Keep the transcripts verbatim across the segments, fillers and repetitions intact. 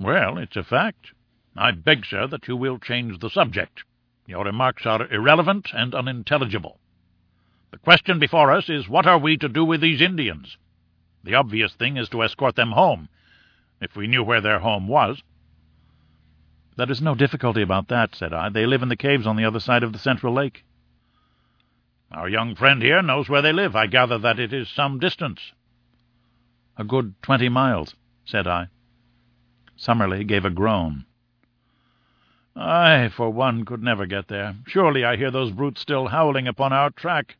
"Well, it's a fact. I beg, sir, that you will change the subject. Your remarks are irrelevant and unintelligible. The question before us is, what are we to do with these Indians? The obvious thing is to escort them home, if we knew where their home was." "There is no difficulty about that," said I. "They live in the caves on the other side of the central lake." "Our young friend here knows where they live. I gather that it is some distance." "A good twenty miles," said I. Summerlee gave a groan. "I, for one, could never get there. Surely I hear those brutes still howling upon our track."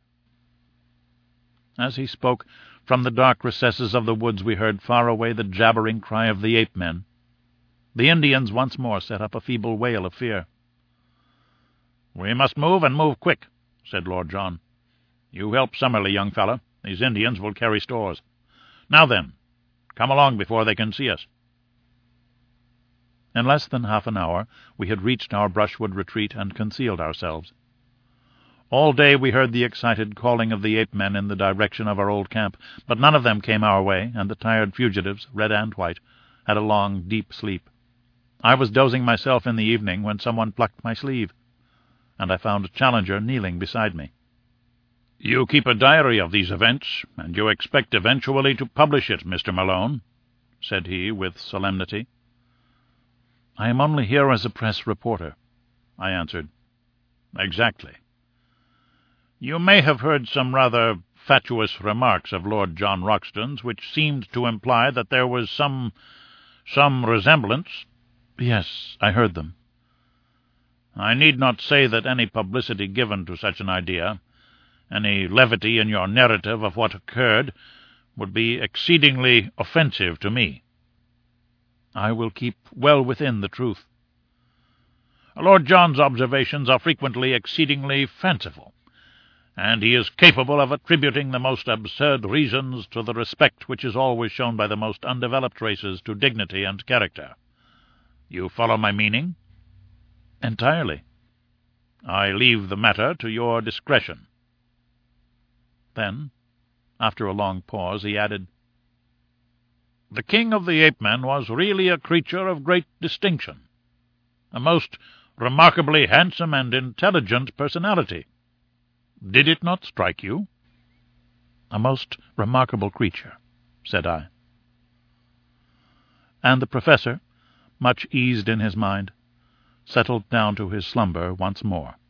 As he spoke, from the dark recesses of the woods we heard far away the jabbering cry of the ape-men. The Indians once more set up a feeble wail of fear. "We must move, and move quick," said Lord John. "You help Summerlee, young fellow. These Indians will carry stores. Now then, come along before they can see us." In less than half an hour we had reached our brushwood retreat and concealed ourselves. All day we heard the excited calling of the ape-men in the direction of our old camp, but none of them came our way, and the tired fugitives, red and white, had a long, deep sleep. I was dozing myself in the evening when someone plucked my sleeve, and I found Challenger kneeling beside me. "You keep a diary of these events, and you expect eventually to publish it, Mister Malone," said he with solemnity. "I am only here as a press reporter," I answered. "Exactly. You may have heard some rather fatuous remarks of Lord John Roxton's, which seemed to imply that there was some some resemblance." "Yes, I heard them." "I need not say that any publicity given to such an idea, any levity in your narrative of what occurred, would be exceedingly offensive to me." "I will keep well within the truth." "Lord John's observations are frequently exceedingly fanciful, and he is capable of attributing the most absurd reasons to the respect which is always shown by the most undeveloped races to dignity and character. You follow my meaning?" "Entirely." "I leave the matter to your discretion." Then, after a long pause, he added, "The king of the ape-men was really a creature of great distinction, a most remarkably handsome and intelligent personality. Did it not strike you?" "A most remarkable creature," said I. And the professor, much eased in his mind, settled down to his slumber once more.